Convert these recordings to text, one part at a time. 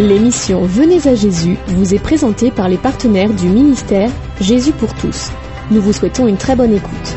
L'émission Venez à Jésus vous est présentée par les partenaires du ministère Jésus pour tous. Nous vous souhaitons une très bonne écoute.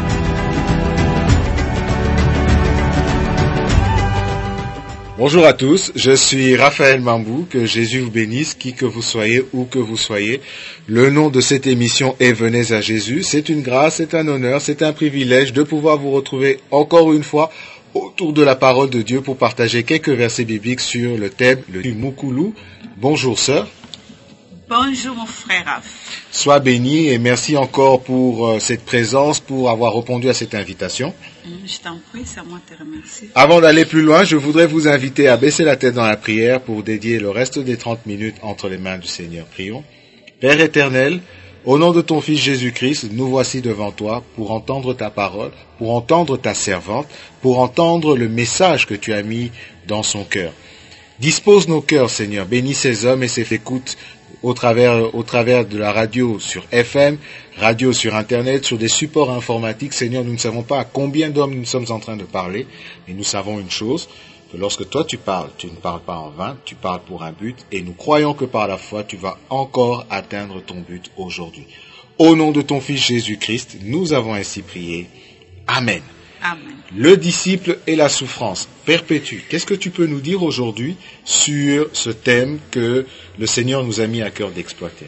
Bonjour à tous, je suis Raphaël Mambou, que Jésus vous bénisse, qui que vous soyez, où que vous soyez. Le nom de cette émission est Venez à Jésus. C'est une grâce, c'est un honneur, c'est un privilège de pouvoir vous retrouver encore une fois autour de la parole de Dieu pour partager quelques versets bibliques sur le thème du Moukoulou. Bonjour sœur. Bonjour mon frère Raph. Sois béni et merci encore pour cette présence, pour avoir répondu à cette invitation. Je t'en prie, c'est à moi de te remercier. Avant d'aller plus loin, je voudrais vous inviter à baisser la tête dans la prière pour dédier le reste des 30 minutes entre les mains du Seigneur. Prions. Père éternel, au nom de ton Fils Jésus-Christ, nous voici devant toi pour entendre ta parole, pour entendre ta servante, pour entendre le message que tu as mis dans son cœur. Dispose nos cœurs, Seigneur. Bénis ces hommes et ces écoutes au travers de la radio sur FM, radio sur Internet, sur des supports informatiques. Seigneur, nous ne savons pas à combien d'hommes nous sommes en train de parler, mais nous savons une chose, que lorsque toi tu parles, tu ne parles pas en vain, tu parles pour un but, et nous croyons que par la foi, tu vas encore atteindre ton but aujourd'hui. Au nom de ton Fils Jésus-Christ, nous avons ainsi prié. Amen. Amen. Le disciple et la souffrance. Perpétue. Qu'est-ce que tu peux nous dire aujourd'hui sur ce thème que le Seigneur nous a mis à cœur d'exploiter?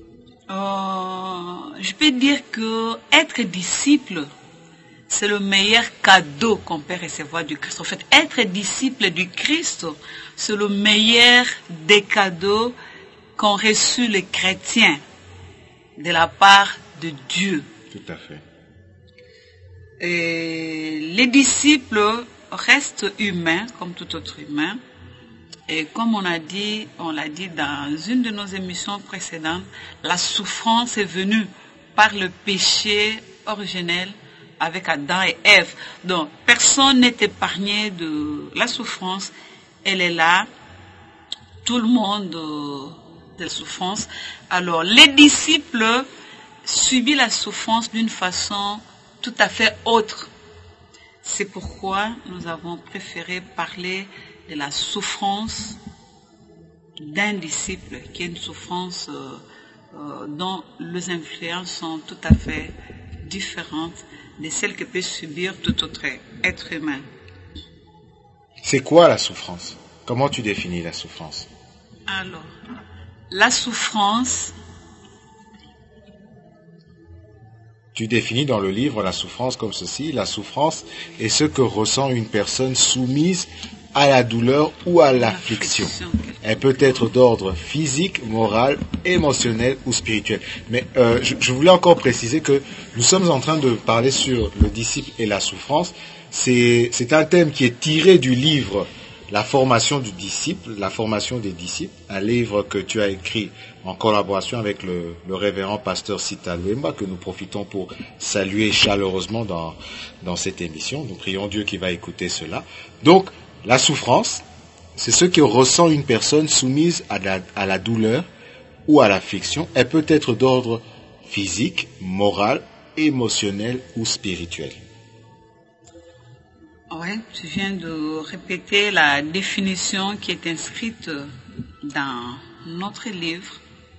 Je peux dire que être disciple, c'est le meilleur cadeau qu'on peut recevoir du Christ. En fait, être disciple du Christ, c'est le meilleur des cadeaux qu'ont reçu les chrétiens de la part de Dieu. Tout à fait. Et les disciples restent humains comme tout autre humain. Et comme on l'a dit dans une de nos émissions précédentes, la souffrance est venue par le péché originel avec Adam et Ève. Donc, personne n'est épargné de la souffrance. Elle est là. Tout le monde de la souffrance. Alors, les disciples subissent la souffrance d'une façon tout à fait autre. C'est pourquoi nous avons préféré parler de la souffrance d'un disciple, qui est une souffrance dont les influences sont tout à fait différentes de celles que peut subir tout autre être humain. C'est quoi la souffrance? Comment tu définis la souffrance? Alors, la souffrance... Tu définis dans le livre la souffrance comme ceci. La souffrance est ce que ressent une personne soumise à la douleur ou à l'affliction. Elle peut être d'ordre physique, moral, émotionnel ou spirituel. Mais je voulais encore préciser que nous sommes en train de parler sur le disciple et la souffrance. C'est un thème qui est tiré du livre La formation du disciple, la formation des disciples, un livre que tu as écrit en collaboration avec le révérend pasteur Sita Louemba, que nous profitons pour saluer chaleureusement dans cette émission. Nous prions Dieu qui va écouter cela. Donc, la souffrance, c'est ce que ressent une personne soumise à la douleur ou à l'affliction. Elle peut être d'ordre physique, moral, émotionnel ou spirituel. Oui, tu viens de répéter la définition qui est inscrite dans notre livre.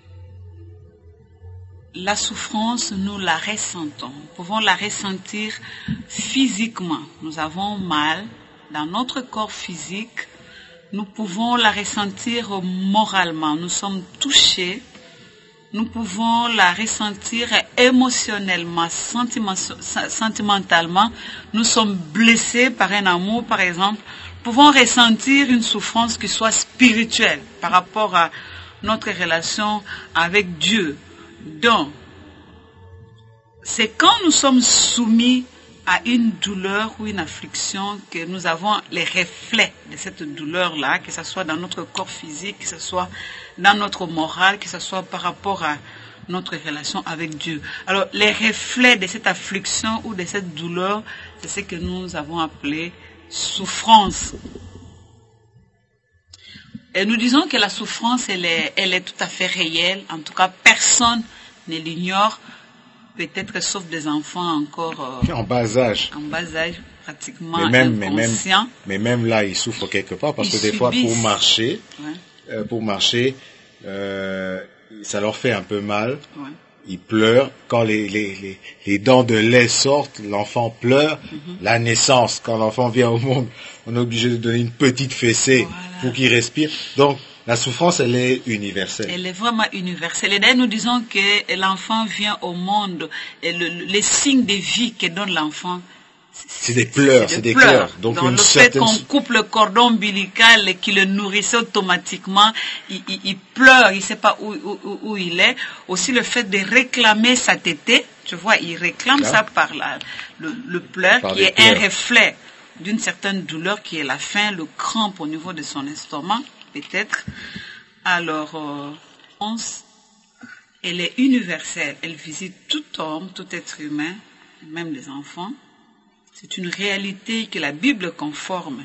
La souffrance, nous la ressentons. Nous pouvons la ressentir physiquement. Nous avons mal dans notre corps physique. Nous pouvons la ressentir moralement. Nous sommes touchés. Nous pouvons la ressentir émotionnellement, sentimentalement. Nous sommes blessés par un amour, par exemple. Nous pouvons ressentir une souffrance qui soit spirituelle par rapport à notre relation avec Dieu. Donc, c'est quand nous sommes soumis à une douleur ou une affliction que nous avons les reflets de cette douleur-là, que ce soit dans notre corps physique, que ce soit dans notre morale, que ce soit par rapport à notre relation avec Dieu. Alors, les reflets de cette affliction ou de cette douleur, c'est ce que nous avons appelé souffrance. Et nous disons que la souffrance, elle est tout à fait réelle. En tout cas, personne ne l'ignore. Peut-être sauf des enfants encore en bas âge, pratiquement inconscients. Mais même là, ils souffrent quelque part parce que des fois, pour marcher, pour marcher, ça leur fait un peu mal. Ouais. Ils pleurent. Quand les dents de lait sortent, l'enfant pleure. La naissance, quand l'enfant vient au monde, on est obligé de donner une petite fessée pour qu'il respire. Donc, la souffrance, elle est universelle. Elle est vraiment universelle. Et d'ailleurs, nous disons que l'enfant vient au monde, et les signes de vie que donne l'enfant, c'est des pleurs, c'est des pleurs. Donc le fait qu'on coupe le cordon ombilical et qu'il le nourrissait automatiquement, il pleure, il ne sait pas où il est. Aussi le fait de réclamer sa tétée, tu vois, il réclame ça par le pleur, qui est un reflet d'une certaine douleur qui est la faim, le crampe au niveau de son estomac, peut-être. Alors, elle est universelle, elle visite tout homme, tout être humain, même les enfants. C'est une réalité que la Bible confirme,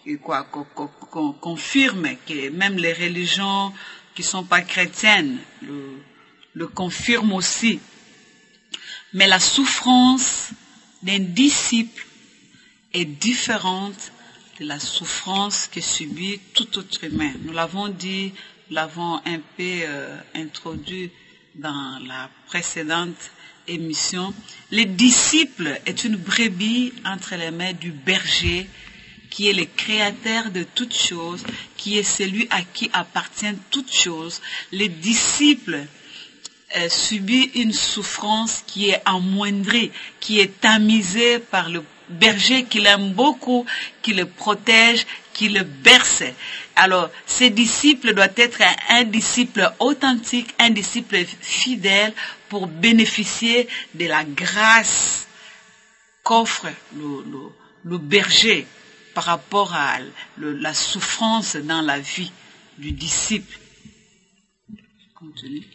que même les religions qui ne sont pas chrétiennes le confirment aussi. Mais la souffrance d'un disciple est différente de la souffrance que subit tout autre humain. Nous l'avons dit, l'avons un peu introduit dans la précédente émission. Les disciples est une brebis entre les mains du berger, qui est le créateur de toutes choses, qui est celui à qui appartiennent toutes choses. Les disciples subissent une souffrance qui est amoindrie, qui est tamisée par le berger qui l'aime beaucoup, qui le protège, qui le berce. Alors, ces disciples doivent être un disciple authentique, un disciple fidèle pour bénéficier de la grâce qu'offre le berger par rapport à la souffrance dans la vie du disciple. Continue.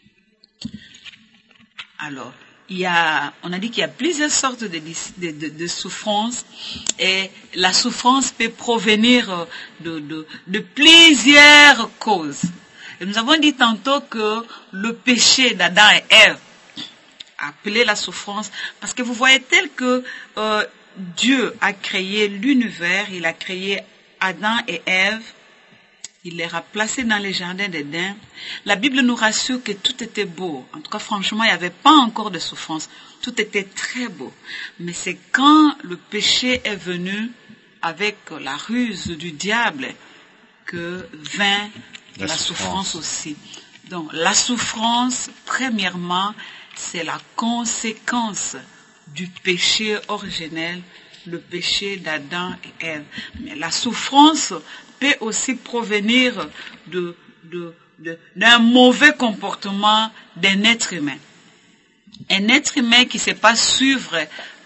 Alors, on a dit qu'il y a plusieurs sortes de souffrances, et la souffrance peut provenir de plusieurs causes. Et nous avons dit tantôt que le péché d'Adam et Ève a appelé la souffrance, parce que vous voyez, tel que Dieu a créé l'univers, il a créé Adam et Ève, il les a placés dans les jardins d'Éden. La Bible nous rassure que tout était beau. En tout cas, franchement, il n'y avait pas encore de souffrance. Tout était très beau. Mais c'est quand le péché est venu avec la ruse du diable que vint la souffrance aussi. Donc, la souffrance, premièrement, c'est la conséquence du péché originel, le péché d'Adam et Ève. Mais la souffrance peut aussi provenir d'un mauvais comportement d'un être humain. Un être humain qui ne sait pas suivre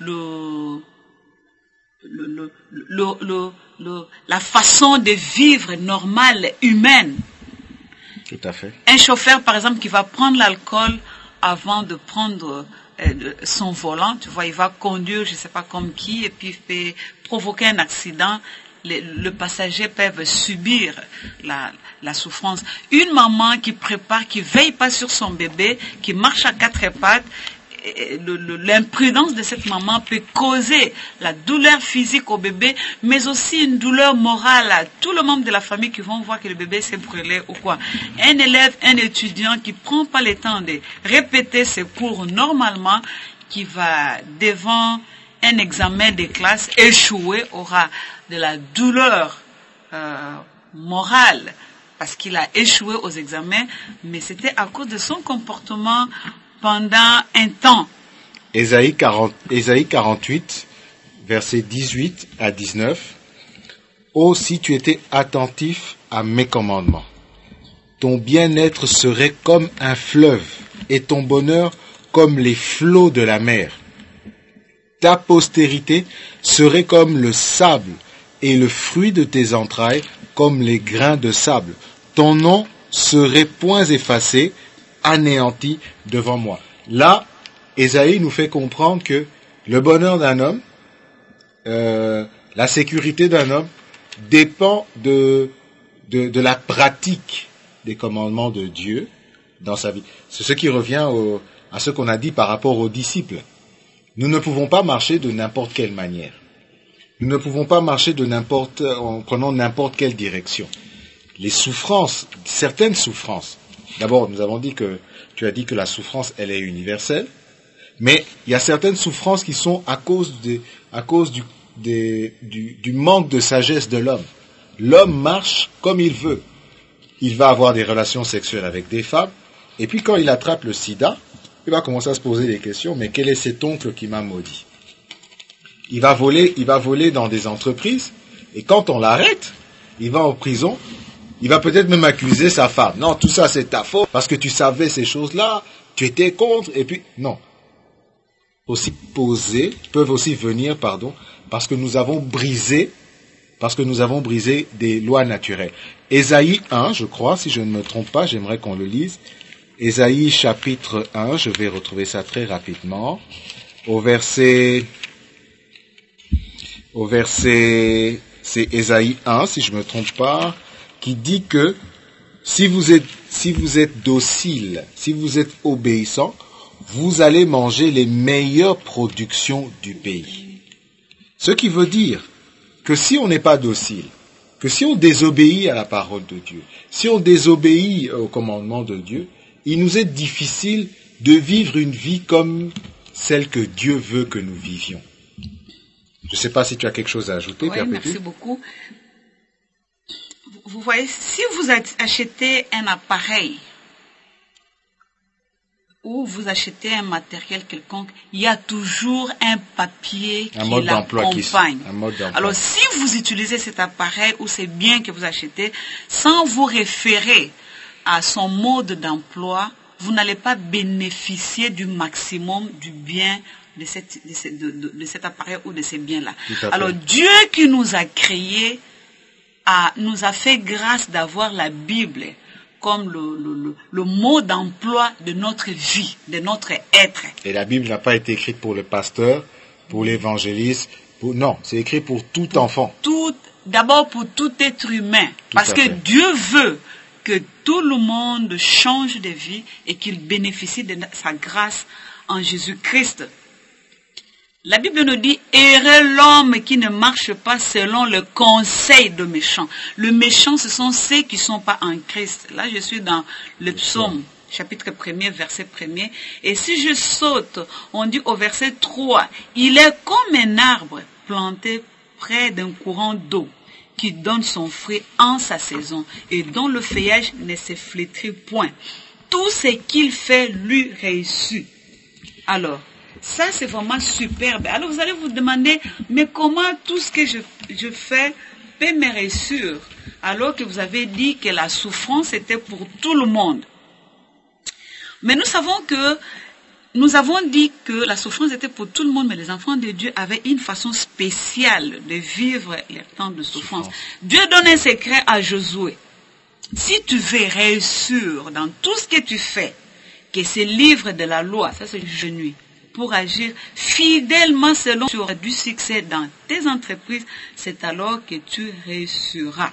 la façon de vivre normale, humaine. Tout à fait. Un chauffeur, par exemple, qui va prendre l'alcool avant de prendre son volant, tu vois, il va conduire, je ne sais pas comme qui, et puis il peut provoquer un accident. Le passager peut subir la souffrance. Une maman qui prépare, qui veille pas sur son bébé, qui marche à quatre pattes, l'imprudence de cette maman peut causer la douleur physique au bébé, mais aussi une douleur morale à tous les membres de la famille qui vont voir que le bébé s'est brûlé ou quoi. Un élève, un étudiant qui prend pas le temps de répéter ses cours normalement, qui va devant un examen de classe échouer, aura de la douleur morale parce qu'il a échoué aux examens, mais c'était à cause de son comportement pendant un temps. Ésaïe 48, versets 18 à 19. Oh, si tu étais attentif à mes commandements, ton bien-être serait comme un fleuve et ton bonheur comme les flots de la mer. Ta postérité serait comme le sable et le fruit de tes entrailles comme les grains de sable. Ton nom serait point effacé, anéanti devant moi. Là, Ésaïe nous fait comprendre que le bonheur d'un homme, la sécurité d'un homme, dépend de la pratique des commandements de Dieu dans sa vie. C'est ce qui revient à ce qu'on a dit par rapport aux disciples. Nous ne pouvons pas marcher de n'importe quelle manière. Nous ne pouvons pas marcher en prenant n'importe quelle direction. les souffrances, certaines souffrances. D'abord, nous avons dit que, tu as dit que la souffrance, elle est universelle, mais il y a certaines souffrances qui sont à cause du manque de sagesse de l'homme. L'homme marche comme il veut. Il va avoir des relations sexuelles avec des femmes, et puis quand il attrape le sida, il va commencer à se poser des questions, mais quel est cet oncle qui m'a maudit? Il va voler dans des entreprises, et quand on l'arrête, il va en prison, il va peut-être même accuser sa femme. Non, tout ça c'est ta faute, parce que tu savais ces choses-là, tu étais contre, et puis, non. Peuvent aussi venir, parce que nous avons brisé des lois naturelles. Ésaïe 1, je crois, si je ne me trompe pas, j'aimerais qu'on le lise. Ésaïe chapitre 1, je vais retrouver ça très rapidement. Au verset, c'est Ésaïe 1, si je ne me trompe pas, qui dit que si vous êtes docile, si vous êtes obéissant, vous allez manger les meilleures productions du pays. Ce qui veut dire que si on n'est pas docile, que si on désobéit à la parole de Dieu, si on désobéit au commandement de Dieu, il nous est difficile de vivre une vie comme celle que Dieu veut que nous vivions. Je ne sais pas si tu as quelque chose à ajouter, Père Pétu. Merci beaucoup. Vous voyez, si vous achetez un appareil ou vous achetez un matériel quelconque, il y a toujours un papier qui l'accompagne. Alors, si vous utilisez cet appareil ou ces biens que vous achetez sans vous référer à son mode d'emploi, vous n'allez pas bénéficier du maximum du bien de cet appareil ou de ces biens-là. Alors, Dieu qui nous a créés nous a fait grâce d'avoir la Bible comme le mot d'emploi de notre vie, de notre être. Et la Bible n'a pas été écrite pour le pasteur, pour l'évangéliste, non, c'est écrit pour tout enfant. D'abord pour tout être humain, parce que Dieu veut que tout le monde change de vie et qu'il bénéficie de sa grâce en Jésus-Christ. La Bible nous dit, heureux l'homme qui ne marche pas selon le conseil de méchants. Le méchant, ce sont ceux qui ne sont pas en Christ. Là, je suis dans le psaume, chapitre 1er, verset 1er. Et si je saute, on dit au verset 3, il est comme un arbre planté près d'un courant d'eau qui donne son fruit en sa saison et dont le feuillage ne se flétrit point. Tout ce qu'il fait lui réussit. Alors, ça, c'est vraiment superbe. Alors, vous allez vous demander, mais comment tout ce que je fais peut me réussir? Alors que vous avez dit que la souffrance était pour tout le monde. Mais nous avons dit que la souffrance était pour tout le monde, mais les enfants de Dieu avaient une façon spéciale de vivre les temps de souffrance. Dieu donne un secret à Josué. Si tu veux réussir dans tout ce que tu fais, que ce livre de la loi, ça c'est genou, pour agir fidèlement selon tu auras du succès dans tes entreprises, c'est alors que tu réussiras.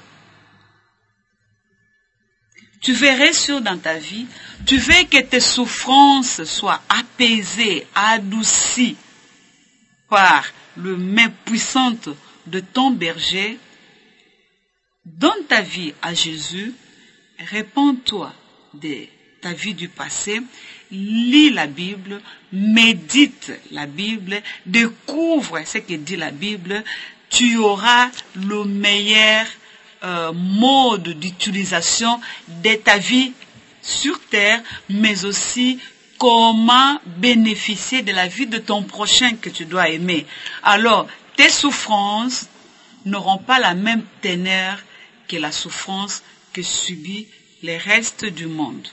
Tu veux réussir dans ta vie, tu veux que tes souffrances soient apaisées, adoucies par le main puissante de ton berger. Donne ta vie à Jésus, répands-toi de ta vie du passé, lis la Bible, médite la Bible, découvre ce que dit la Bible, tu auras le meilleur mode d'utilisation de ta vie sur terre, mais aussi comment bénéficier de la vie de ton prochain que tu dois aimer. Alors, tes souffrances n'auront pas la même teneur que la souffrance que subit le reste du monde.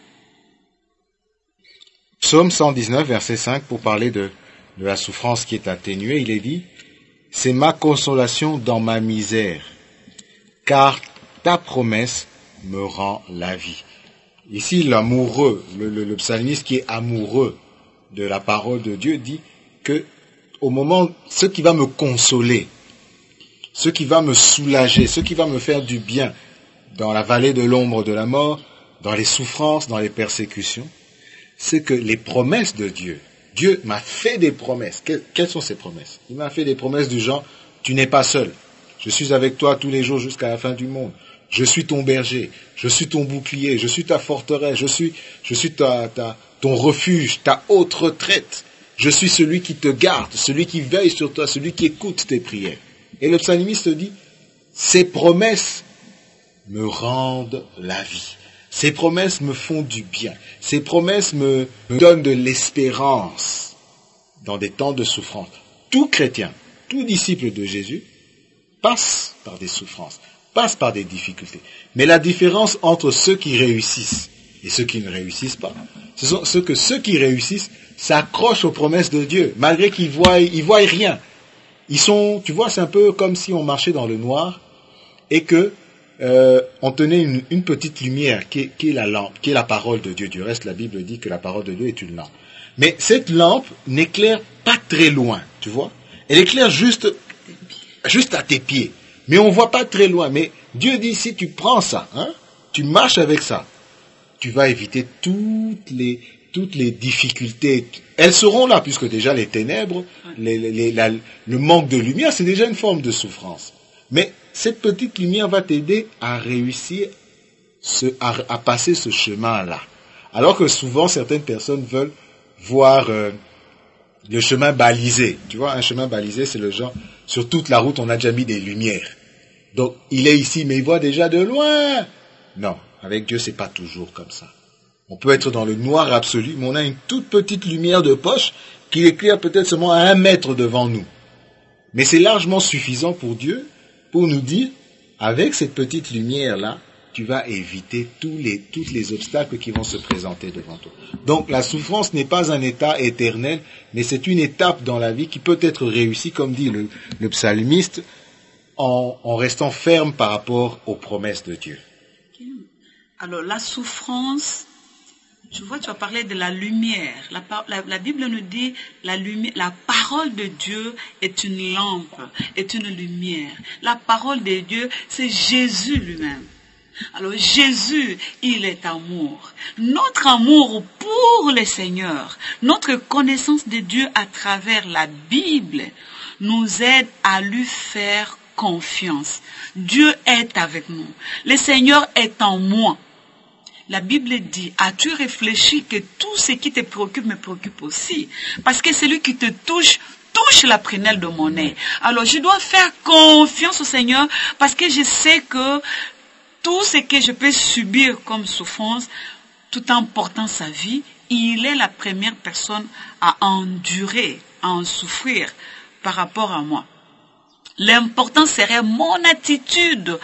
Psaume 119, verset 5, pour parler de la souffrance qui est atténuée, il est dit, « C'est ma consolation dans ma misère, car ta promesse me rend la vie. » Ici, l'amoureux, le psalmiste qui est amoureux de la parole de Dieu dit que au moment, ce qui va me consoler, ce qui va me soulager, ce qui va me faire du bien dans la vallée de l'ombre de la mort, dans les souffrances, dans les persécutions, c'est que les promesses de Dieu, Dieu m'a fait des promesses. Quelles sont ces promesses? Il m'a fait des promesses du genre, tu n'es pas seul. Je suis avec toi tous les jours jusqu'à la fin du monde. Je suis ton berger, je suis ton bouclier, je suis ta forteresse, je suis ton refuge, ta haute retraite. Je suis celui qui te garde, celui qui veille sur toi, celui qui écoute tes prières. Et le psalmiste dit, ces promesses me rendent la vie. Ces promesses me font du bien. Ces promesses me donnent de l'espérance dans des temps de souffrance. Tout chrétien, tout disciple de Jésus passe par des souffrances, passe par des difficultés. Mais la différence entre ceux qui réussissent et ceux qui ne réussissent pas, ce sont ceux qui réussissent s'accrochent aux promesses de Dieu, malgré qu'ils voient rien. Ils sont, tu vois, c'est un peu comme si on marchait dans le noir et que on tenait une petite lumière qui est la lampe, qui est la parole de Dieu. Du reste, la Bible dit que la parole de Dieu est une lampe. Mais cette lampe n'éclaire pas très loin, tu vois. Elle éclaire juste à tes pieds. Mais on ne voit pas très loin. Mais Dieu dit, si tu prends ça, tu marches avec ça, tu vas éviter toutes les difficultés. Elles seront là, puisque déjà les ténèbres, le manque de lumière, c'est déjà une forme de souffrance. Mais cette petite lumière va t'aider à réussir à passer ce chemin-là. Alors que souvent, certaines personnes veulent voir le chemin balisé. Tu vois, un chemin balisé, c'est le genre, sur toute la route, on a déjà mis des lumières. Donc, il est ici, mais il voit déjà de loin. Non, avec Dieu, c'est pas toujours comme ça. On peut être dans le noir absolu, mais on a une toute petite lumière de poche qui éclaire peut-être seulement à 1 mètre devant nous. Mais c'est largement suffisant pour Dieu, pour nous dire, avec cette petite lumière-là, tu vas éviter tous les obstacles qui vont se présenter devant toi. Donc la souffrance n'est pas un état éternel, mais c'est une étape dans la vie qui peut être réussie, comme dit le psalmiste, en restant ferme par rapport aux promesses de Dieu. Alors la souffrance, tu vois, tu as parlé de la lumière. La Bible nous dit la parole de Dieu est une lampe, est une lumière. La parole de Dieu, c'est Jésus lui-même. Alors Jésus, il est amour. Notre amour pour le Seigneur, notre connaissance de Dieu à travers la Bible nous aide à lui faire confiance. Dieu est avec nous. Le Seigneur est en moi. La Bible dit, as-tu réfléchi que tout ce qui te préoccupe me préoccupe aussi? Parce que celui qui te touche la prunelle de mon nez. Alors je dois faire confiance au Seigneur parce que je sais que tout ce que je peux subir comme souffrance, tout en portant sa vie, il est la première personne à endurer, à en souffrir par rapport à moi. L'important serait mon attitude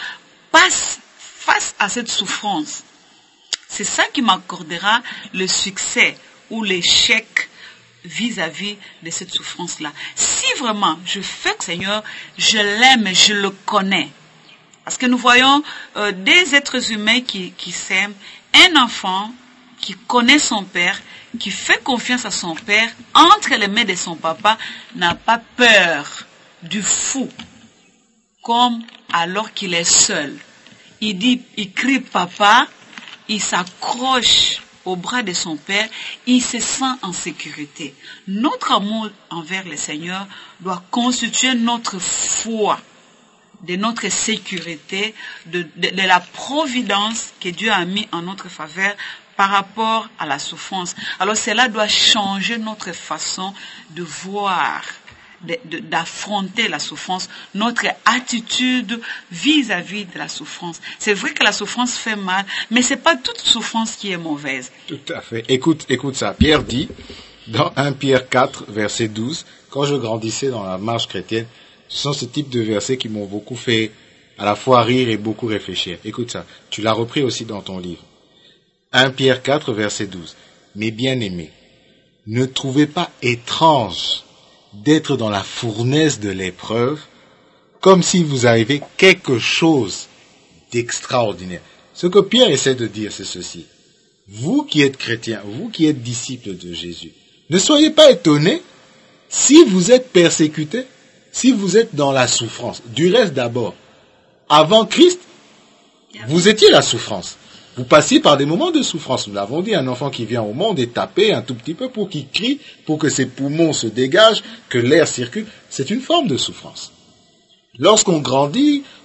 face à cette souffrance. C'est ça qui m'accordera le succès ou l'échec vis-à-vis de cette souffrance-là. Si vraiment je fais que Seigneur, je l'aime, je le connais. Parce que nous voyons des êtres humains qui s'aiment, un enfant qui connaît son père, qui fait confiance à son père, entre les mains de son papa, n'a pas peur du fou, comme alors qu'il est seul. Il crie papa, il s'accroche au bras de son père, il se sent en sécurité. Notre amour envers le Seigneur doit constituer notre foi, de notre sécurité, de la providence que Dieu a mis en notre faveur par rapport à la souffrance. Alors cela doit changer notre façon de voir, d'affronter la souffrance, notre attitude vis-à-vis de la souffrance. C'est vrai que la souffrance fait mal, mais c'est pas toute souffrance qui est mauvaise. Tout à fait. Écoute ça. Pierre dit, dans 1 Pierre 4, verset 12, quand je grandissais dans la marche chrétienne, ce sont ce type de versets qui m'ont beaucoup fait à la fois rire et beaucoup réfléchir. Écoute ça. Tu l'as repris aussi dans ton livre. 1 Pierre 4, verset 12. Mes bien-aimés, ne trouvez pas étrange d'être dans la fournaise de l'épreuve, comme si vous arrivait quelque chose d'extraordinaire. Ce que Pierre essaie de dire, c'est ceci. Vous qui êtes chrétiens, vous qui êtes disciples de Jésus, ne soyez pas étonnés si vous êtes persécutés, si vous êtes dans la souffrance. Du reste d'abord, avant Christ, vous étiez la souffrance. Vous passiez par des moments de souffrance. Nous l'avons dit, un enfant qui vient au monde est tapé un tout petit peu pour qu'il crie, pour que ses poumons se dégagent, que l'air circule. C'est une forme de souffrance. Lorsqu'on grandit,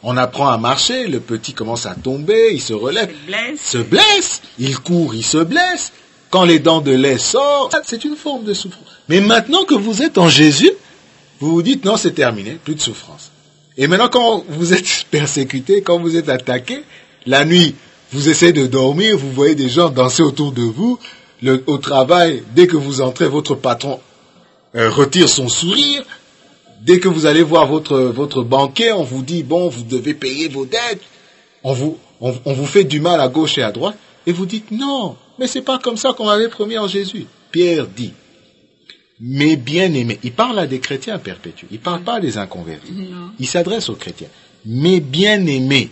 On apprend à marcher, le petit commence à tomber, il se relève, se blesse, il court, il se blesse. Quand les dents de lait sortent, c'est une forme de souffrance. Mais maintenant que vous êtes en Jésus, vous vous dites non, c'est terminé, plus de souffrance. Et maintenant quand vous êtes persécuté, quand vous êtes attaqué, la nuit, vous essayez de dormir, vous voyez des gens danser autour de vous, au travail, dès que vous entrez, votre patron retire son sourire. Dès que vous allez voir votre banquier, on vous dit, bon, vous devez payer vos dettes. On vous fait du mal à gauche et à droite. Et vous dites, non, mais c'est pas comme ça qu'on avait promis en Jésus. Pierre dit, mes bien-aimés, il parle à des chrétiens perpétuels, il parle pas à des inconvertis. Non. Il s'adresse aux chrétiens. Mes bien-aimés,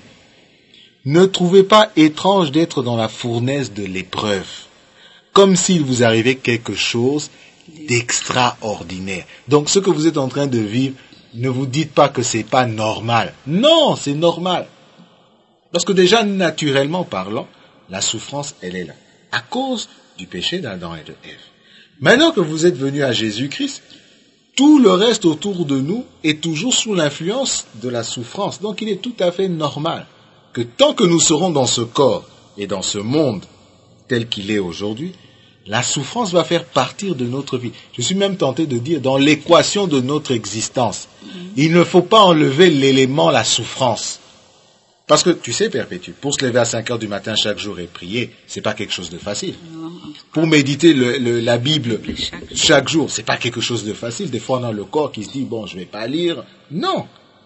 ne trouvez pas étrange d'être dans la fournaise de l'épreuve, comme s'il vous arrivait quelque chose d'extraordinaire. Donc ce que vous êtes en train de vivre, ne vous dites pas que c'est pas normal. Non, c'est normal. Parce que déjà, naturellement parlant, la souffrance, elle est là. À cause du péché d'Adam et de Ève. Maintenant que vous êtes venus à Jésus-Christ, tout le reste autour de nous est toujours sous l'influence de la souffrance. Donc il est tout à fait normal que tant que nous serons dans ce corps et dans ce monde tel qu'il est aujourd'hui, la souffrance va faire partie de notre vie. Je suis même tenté de dire dans l'équation de notre existence. Il ne faut pas enlever l'élément la souffrance. Parce que, tu sais, Perpétue, pour se lever à 5 heures du matin chaque jour et prier, c'est pas quelque chose de facile. Pour méditer la Bible chaque jour, c'est pas quelque chose de facile. Des fois, on a le corps qui se dit, bon, je vais pas lire. Non.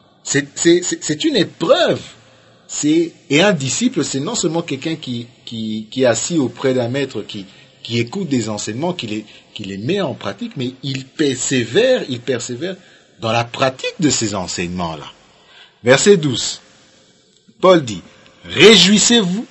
C'est une épreuve. Et un disciple, c'est non seulement quelqu'un qui est assis auprès d'un maître, qui écoute des enseignements, qui les met en pratique, mais il persévère dans la pratique de ces enseignements-là. Verset 12. Paul dit, réjouissez-vous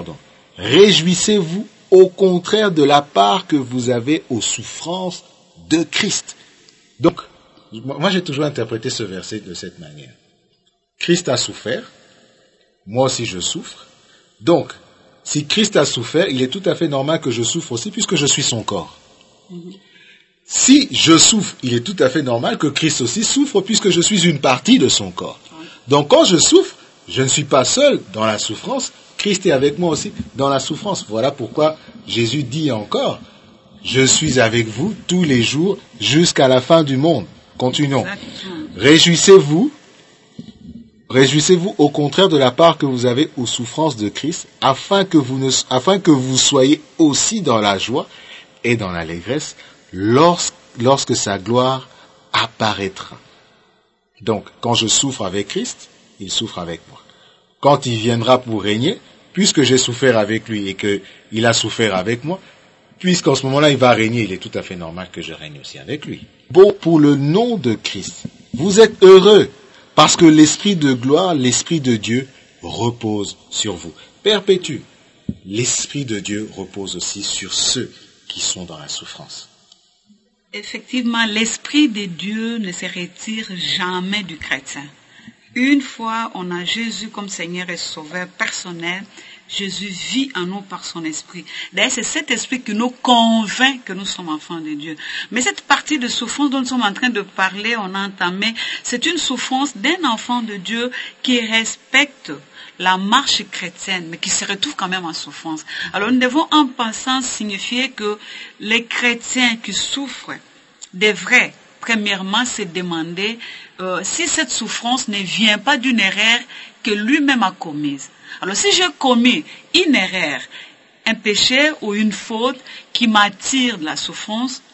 au contraire de la part que vous avez aux souffrances de Christ. Donc, moi j'ai toujours interprété ce verset de cette manière. Christ a souffert, moi aussi je souffre, donc, si Christ a souffert, il est tout à fait normal que je souffre aussi, puisque je suis son corps. Si je souffre, il est tout à fait normal que Christ aussi souffre, puisque je suis une partie de son corps. Donc quand je souffre, je ne suis pas seul dans la souffrance, Christ est avec moi aussi dans la souffrance. Voilà pourquoi Jésus dit encore, je suis avec vous tous les jours jusqu'à la fin du monde. Continuons. Réjouissez-vous au contraire de la part que vous avez aux souffrances de Christ, afin que vous soyez aussi dans la joie et dans l'allégresse lorsque sa gloire apparaîtra. Donc, quand je souffre avec Christ, il souffre avec moi. Quand il viendra pour régner, puisque j'ai souffert avec lui et qu'il a souffert avec moi, puisqu'en ce moment-là il va régner, il est tout à fait normal que je règne aussi avec lui. Bon, pour le nom de Christ, vous êtes heureux, parce que l'Esprit de gloire, l'Esprit de Dieu repose sur vous. Perpétue, l'Esprit de Dieu repose aussi sur ceux qui sont dans la souffrance. Effectivement, l'Esprit de Dieu ne se retire jamais du chrétien. Une fois on a Jésus comme Seigneur et Sauveur personnel, Jésus vit en nous par son esprit. D'ailleurs, c'est cet esprit qui nous convainc que nous sommes enfants de Dieu. Mais cette partie de souffrance dont nous sommes en train de parler, on a entamé, c'est une souffrance d'un enfant de Dieu qui respecte la marche chrétienne, mais qui se retrouve quand même en souffrance. Alors nous devons en passant signifier que les chrétiens qui souffrent devraient premièrement se demander si cette souffrance ne vient pas d'une erreur que lui-même a commise. Alors si j'ai commis une erreur, un péché ou une faute qui m'attire de la souffrance,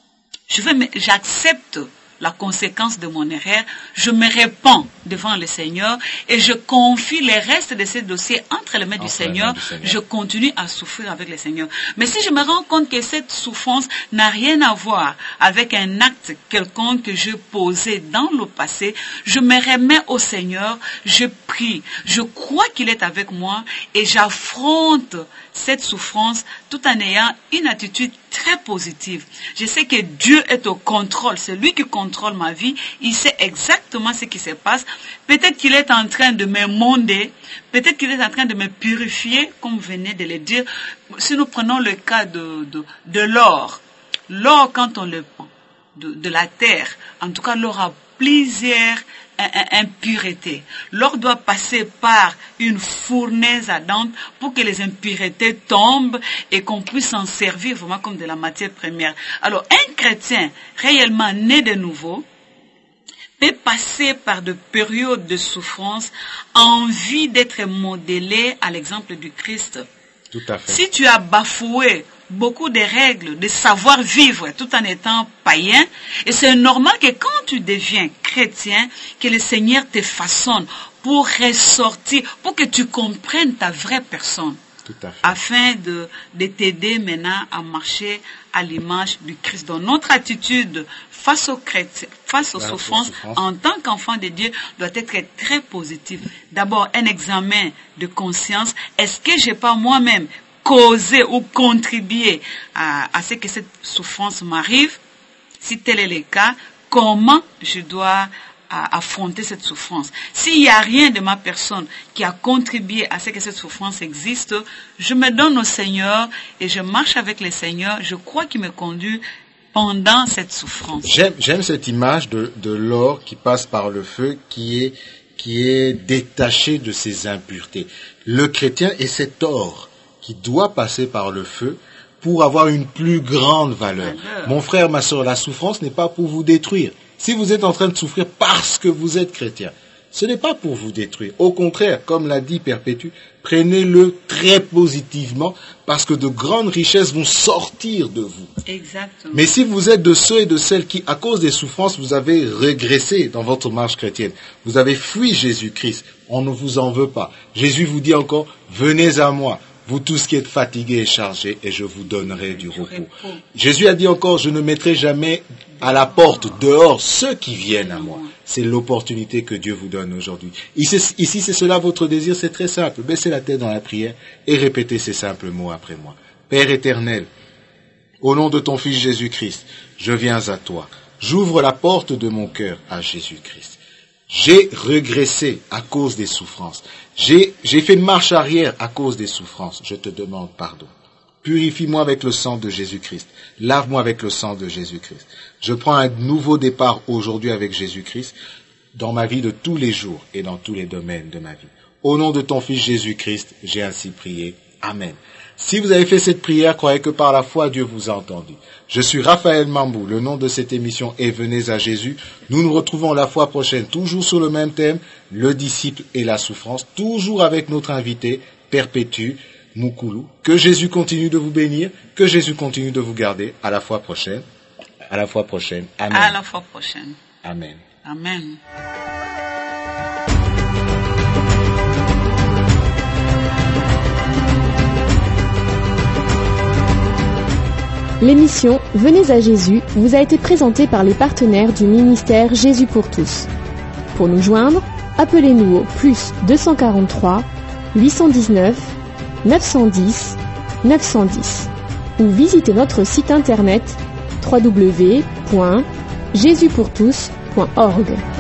j'accepte la conséquence de mon erreur, je me répands devant le Seigneur et je confie les restes de ces dossiers entre les mains du Seigneur. Je continue à souffrir avec le Seigneur. Mais si je me rends compte que cette souffrance n'a rien à voir avec un acte quelconque que j'ai posé dans le passé, je me remets au Seigneur, je prie, je crois qu'il est avec moi et j'affronte cette souffrance tout en ayant une attitude très positive. Je sais que Dieu est au contrôle, c'est lui qui contrôle ma vie, il sait exactement ce qui se passe. Peut-être qu'il est en train de me monder, peut-être qu'il est en train de me purifier, comme vous venez de le dire. Si nous prenons le cas de l'or, l'or quand on le prend de la terre, en tout cas l'or a plusieurs impuretés. L'or doit passer par une fournaise ardente pour que les impuretés tombent et qu'on puisse en servir vraiment comme de la matière première. Alors, un chrétien réellement né de nouveau peut passer par de périodes de souffrance en vue d'être modélé à l'exemple du Christ. Tout à fait. Si tu as bafoué beaucoup de règles, de savoir-vivre tout en étant païen, et c'est normal que quand tu deviens chrétien, que le Seigneur te façonne pour ressortir, pour que tu comprennes ta vraie personne. Tout à fait. Afin de t'aider maintenant à marcher à l'image du Christ. Donc notre attitude face aux chrétiens, face aux souffrances, en tant qu'enfant de Dieu, doit être très positive. D'abord, un examen de conscience. Est-ce que j'ai pas moi-même causé ou contribué à ce que cette souffrance m'arrive? Si tel est le cas, comment je dois affronter cette souffrance? S'il n'y a rien de ma personne qui a contribué à ce que cette souffrance existe, je me donne au Seigneur et je marche avec le Seigneur. Je crois qu'il me conduit pendant cette souffrance. J'aime cette image de l'or qui passe par le feu, qui est détaché de ses impuretés. Le chrétien est cet or qui doit passer par le feu pour avoir une plus grande valeur. Mon frère, ma soeur, la souffrance n'est pas pour vous détruire. Si vous êtes en train de souffrir parce que vous êtes chrétien, ce n'est pas pour vous détruire. Au contraire, comme l'a dit Perpétue, prenez-le très positivement parce que de grandes richesses vont sortir de vous. Exactement. Mais si vous êtes de ceux et de celles qui, à cause des souffrances, vous avez régressé dans votre marche chrétienne, vous avez fui Jésus-Christ, on ne vous en veut pas. Jésus vous dit encore, venez à moi, vous tous qui êtes fatigués et chargés, et je vous donnerai du repos. Jésus a dit encore, je ne mettrai jamais à la porte dehors ceux qui viennent à moi. C'est l'opportunité que Dieu vous donne aujourd'hui. Ici, c'est cela votre désir, c'est très simple. Baissez la tête dans la prière et répétez ces simples mots après moi. Père éternel, au nom de ton Fils Jésus-Christ, je viens à toi. J'ouvre la porte de mon cœur à Jésus-Christ. J'ai régressé à cause des souffrances. J'ai fait marche arrière à cause des souffrances. Je te demande pardon. Purifie-moi avec le sang de Jésus-Christ. Lave-moi avec le sang de Jésus-Christ. Je prends un nouveau départ aujourd'hui avec Jésus-Christ dans ma vie de tous les jours et dans tous les domaines de ma vie. Au nom de ton Fils Jésus-Christ, j'ai ainsi prié. Amen. Si vous avez fait cette prière, croyez que par la foi, Dieu vous a entendu. Je suis Raphaël Mambou, le nom de cette émission est Venez à Jésus. Nous nous retrouvons la fois prochaine, toujours sur le même thème, le disciple et la souffrance, toujours avec notre invité, Perpétue Moukoulou. Que Jésus continue de vous bénir, que Jésus continue de vous garder. À la fois prochaine. À la fois prochaine. Amen. À la fois prochaine. Amen. Amen. L'émission Venez à Jésus vous a été présentée par les partenaires du ministère Jésus pour tous. Pour nous joindre, appelez-nous au +243 819 910 910 ou visitez notre site internet www.jesuspourtous.org.